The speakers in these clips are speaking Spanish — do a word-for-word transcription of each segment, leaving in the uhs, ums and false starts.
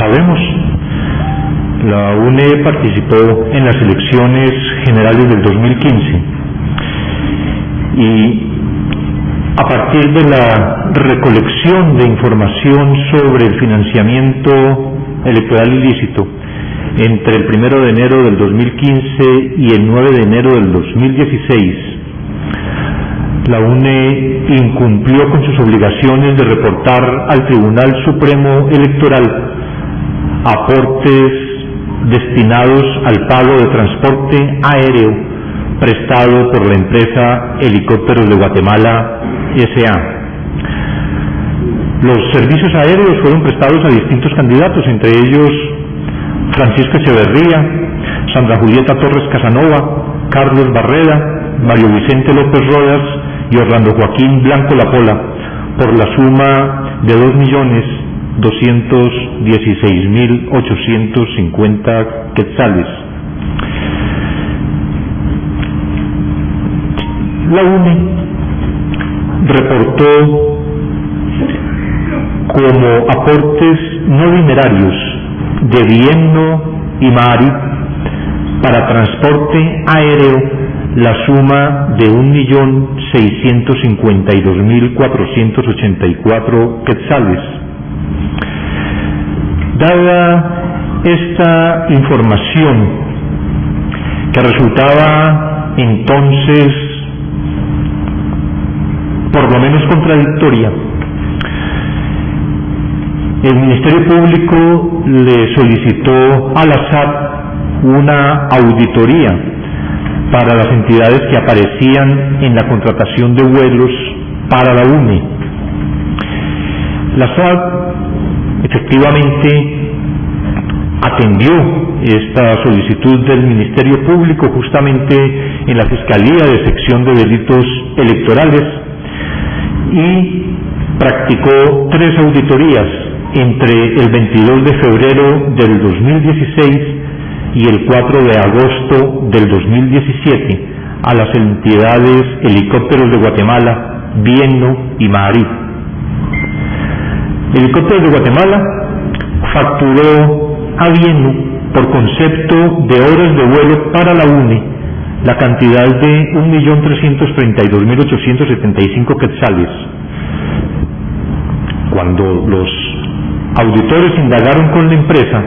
sabemos, la U N E participó en las elecciones generales del dos mil quince y a partir de la recolección de información sobre el financiamiento electoral ilícito entre el primero de enero del dos mil quince y el nueve de enero del dos mil dieciséis, la U N E incumplió con sus obligaciones de reportar al Tribunal Supremo Electoral aportes destinados al pago de transporte aéreo prestado por la empresa Helicópteros de Guatemala S A Los servicios aéreos fueron prestados a distintos candidatos, entre ellos Francisco Echeverría, Sandra Julieta Torres Casanova, Carlos Barreda, Mario Vicente López Rodas y Orlando Joaquín Blanco Lapola, por la suma de dos millones doscientos dieciséis mil ochocientos cincuenta quetzales. La U N E reportó como aportes no dinerarios de Bienno y Maari para transporte aéreo la suma de un millón seiscientos cincuenta y dos mil cuatrocientos ochenta y cuatro quetzales. Dada esta información, que resultaba entonces por lo menos contradictoria, el Ministerio Público le solicitó a la S A P una auditoría para las entidades que aparecían en la contratación de vuelos para la U N E. La S A P efectivamente atendió esta solicitud del Ministerio Público justamente en la Fiscalía de Sección de Delitos Electorales y practicó tres auditorías entre el veintidós de febrero del dos mil dieciséis y el cuatro de agosto del dos mil diecisiete a las entidades Helicópteros de Guatemala, Bienno y Maari. Helicópteros de Guatemala facturó a Bienno por concepto de horas de vuelo para la U N E la cantidad de un millón trescientos treinta y dos mil ochocientos setenta y cinco quetzales. Cuando los auditores indagaron con la empresa,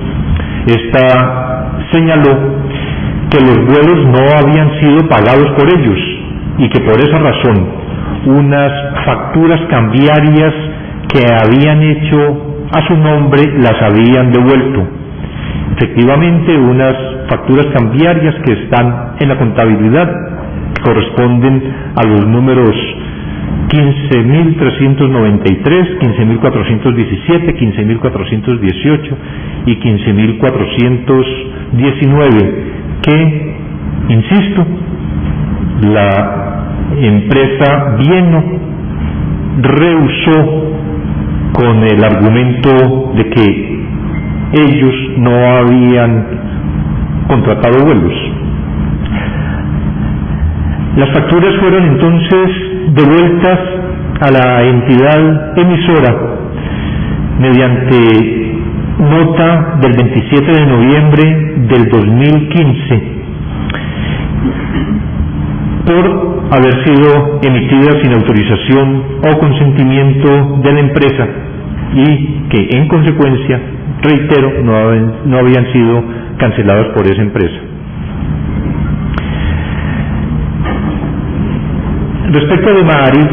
esta señaló que los vuelos no habían sido pagados por ellos y que por esa razón unas facturas cambiarias que habían hecho a su nombre las habían devuelto. Efectivamente, unas facturas cambiarias que están en la contabilidad corresponden a los números quince mil trescientos noventa y tres, quince mil cuatrocientos diecisiete, quince mil cuatrocientos dieciocho y quince mil cuatrocientos diecinueve, que, insisto, la empresa Bienno rehusó con el argumento de que ellos no habían contratado vuelos. Las facturas fueron entonces devueltas a la entidad emisora mediante nota del veintisiete de noviembre del dos mil quince por haber sido emitidas sin autorización o consentimiento de la empresa y que en consecuencia, reitero, no, no habían sido canceladas por esa empresa. Respecto de Maari,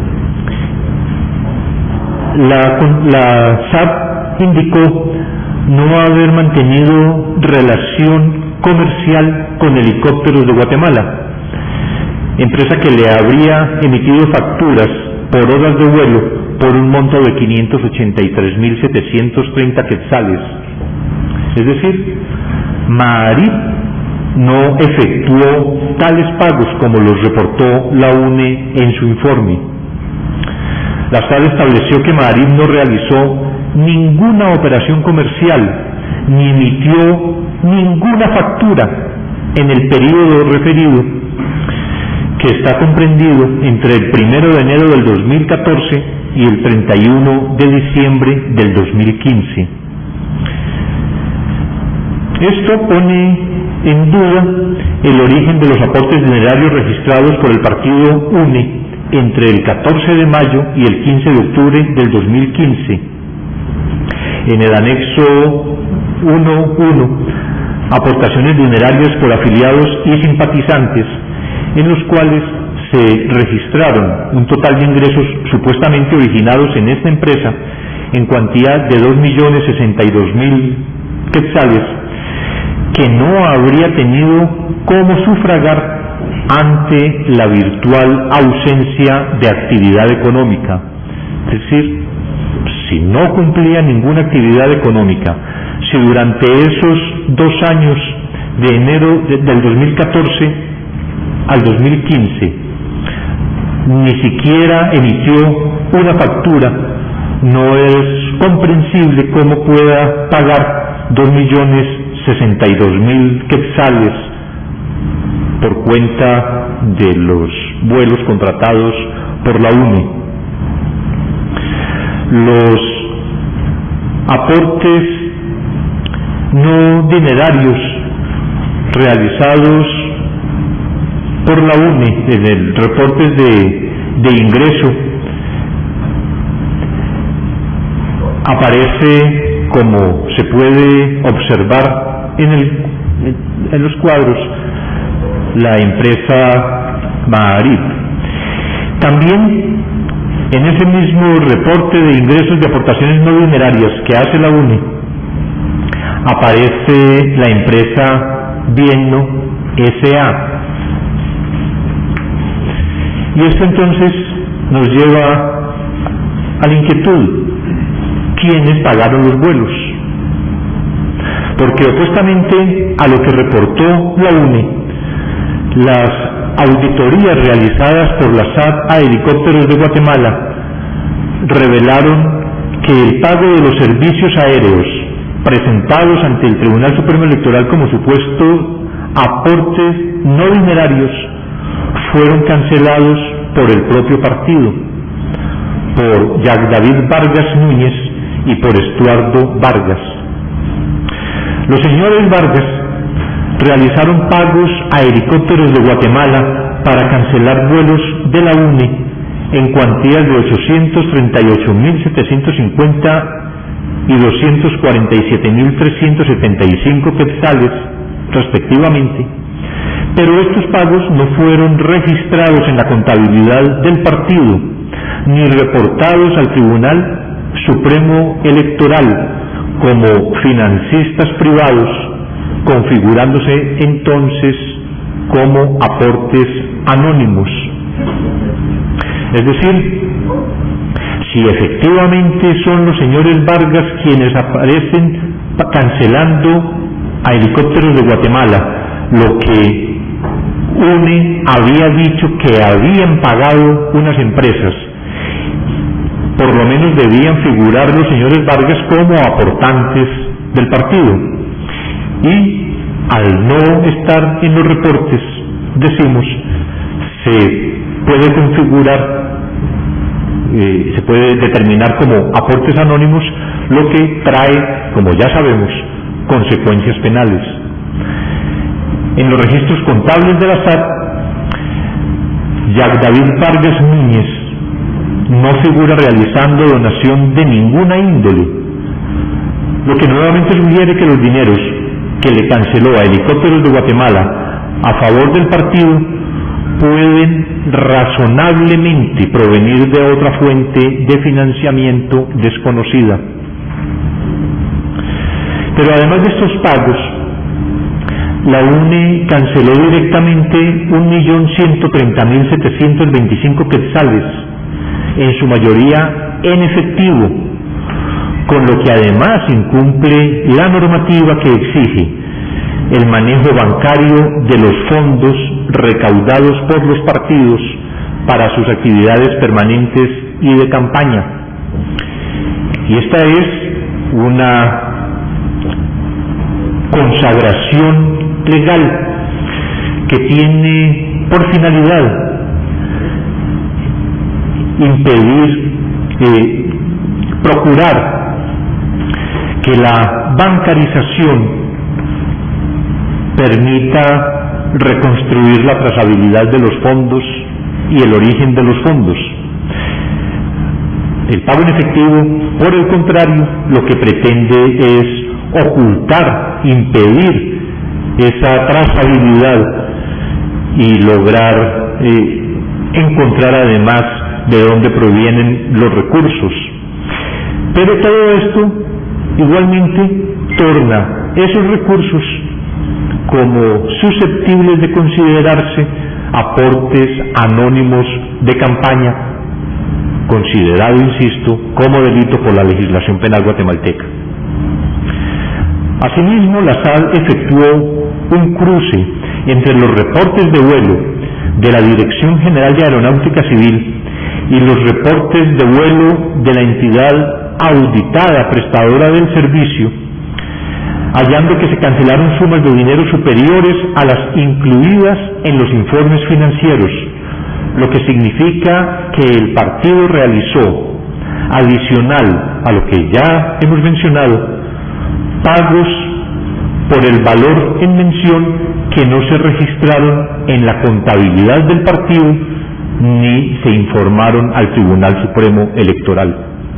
la, la S A P indicó no haber mantenido relación comercial con Helicópteros de Guatemala, empresa que le habría emitido facturas por horas de vuelo por un monto de quinientos ochenta y tres mil setecientos treinta quetzales. Es decir, Maari no efectuó tales pagos como los reportó la U N E en su informe. La S A D estableció que Maari no realizó ninguna operación comercial ni emitió ninguna factura en el periodo referido, que está comprendido entre el primero de enero del dos mil catorce y el treinta y uno de diciembre del dos mil quince. Esto pone en duda el origen de los aportes dinerarios registrados por el partido U N E entre el catorce de mayo y el quince de octubre del dos mil quince. En el anexo uno punto uno, aportaciones dinerarias por afiliados y simpatizantes, en los cuales se registraron un total de ingresos supuestamente originados en esta empresa en cuantía de dos millones sesenta y dos mil quetzales, que no habría tenido cómo sufragar ante la virtual ausencia de actividad económica. Es decir, si no cumplía ninguna actividad económica, si durante esos dos años de enero de, del dos mil catorce al dos mil quince ni siquiera emitió una factura, no es comprensible cómo pueda pagar dos millones sesenta y dos mil quetzales por cuenta de los vuelos contratados por la U N E. Los aportes no dinerarios realizados por la U N E en el reporte de, de ingreso aparece, como se puede observar en, el, en los cuadros, la empresa Maarif. También en ese mismo reporte de ingresos de aportaciones no dinerarias que hace la U N E aparece la empresa Bienno S A Y esto entonces nos lleva a la inquietud: ¿quiénes pagaron los vuelos? Porque opuestamente a lo que reportó la U N E, las auditorías realizadas por la S A T a Helicópteros de Guatemala revelaron que el pago de los servicios aéreos presentados ante el Tribunal Supremo Electoral como supuestos aportes no dinerarios fueron cancelados por el propio partido, por Jack David Vargas Núñez y por Estuardo Vargas. Los señores Vargas realizaron pagos a Helicópteros de Guatemala para cancelar vuelos de la U N E en cuantías de ochocientos treinta y ocho mil setecientos cincuenta y doscientos cuarenta y siete mil trescientos setenta y cinco quetzales respectivamente, pero estos pagos no fueron registrados en la contabilidad del partido ni reportados al Tribunal Supremo Electoral como financistas privados, configurándose entonces como aportes anónimos. Es decir, si efectivamente son los señores Vargas quienes aparecen cancelando a Helicópteros de Guatemala lo que U N E había dicho que habían pagado unas empresas, por lo menos debían figurar los señores Vargas como aportantes del partido. Y al no estar en los reportes, decimos, se puede configurar, eh, se puede determinar como aportes anónimos, lo que trae, como ya sabemos, consecuencias penales. En los registros contables de la S A T, Jack David Vargas Núñez no figura realizando donación de ninguna índole, lo que nuevamente sugiere que los dineros que le canceló a Helicópteros de Guatemala a favor del partido pueden razonablemente provenir de otra fuente de financiamiento desconocida. Pero además de estos pagos, la U N E canceló directamente un millón ciento treinta mil setecientos veinticinco quetzales, en su mayoría en efectivo, con lo que además incumple la normativa que exige el manejo bancario de los fondos recaudados por los partidos para sus actividades permanentes y de campaña. Y esta es una consagración legal que tiene por finalidad impedir, eh, procurar que la bancarización permita reconstruir la trazabilidad de los fondos y el origen de los fondos. El pago en efectivo, por el contrario, lo que pretende es ocultar, impedir esa trazabilidad y lograr eh, encontrar además de dónde provienen los recursos. Pero todo esto igualmente torna esos recursos como susceptibles de considerarse aportes anónimos de campaña, considerado, insisto, como delito por la legislación penal guatemalteca. Asimismo, la S A D efectuó un cruce entre los reportes de vuelo de la Dirección General de Aeronáutica Civil y los reportes de vuelo de la entidad auditada prestadora del servicio, hallando que se cancelaron sumas de dinero superiores a las incluidas en los informes financieros, lo que significa que el partido realizó, adicional a lo que ya hemos mencionado, pagos por el valor en mención que no se registraron en la contabilidad del partido ni se informaron al Tribunal Supremo Electoral.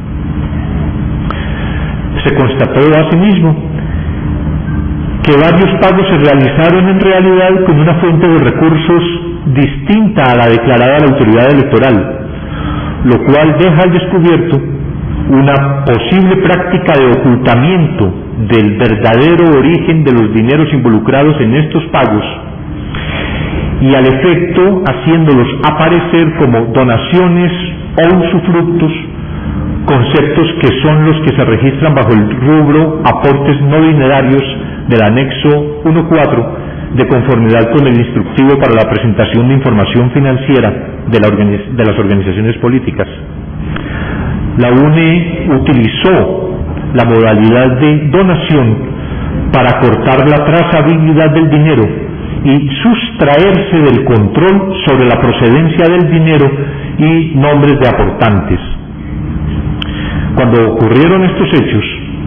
Se constató asimismo que varios pagos se realizaron en realidad con una fuente de recursos distinta a la declarada de la autoridad electoral, lo cual deja al descubierto una posible práctica de ocultamiento del verdadero origen de los dineros involucrados en estos pagos y al efecto haciéndolos aparecer como donaciones o usufructos, conceptos que son los que se registran bajo el rubro aportes no dinerarios del anexo uno punto cuatro de conformidad con el instructivo para la presentación de información financiera de, la organiz- de las organizaciones políticas. La U N E utilizó la modalidad de donación para cortar la trazabilidad del dinero y sustraerse del control sobre la procedencia del dinero y nombres de aportantes. Cuando ocurrieron estos hechos,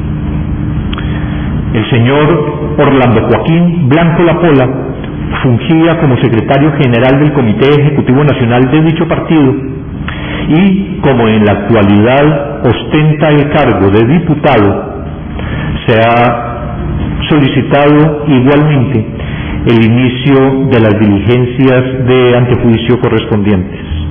el señor Orlando Joaquín Blanco Lapola fungía como secretario general del Comité Ejecutivo Nacional de dicho partido y, como en la actualidad ostenta el cargo de diputado, se ha solicitado igualmente el inicio de las diligencias de antejuicio correspondientes.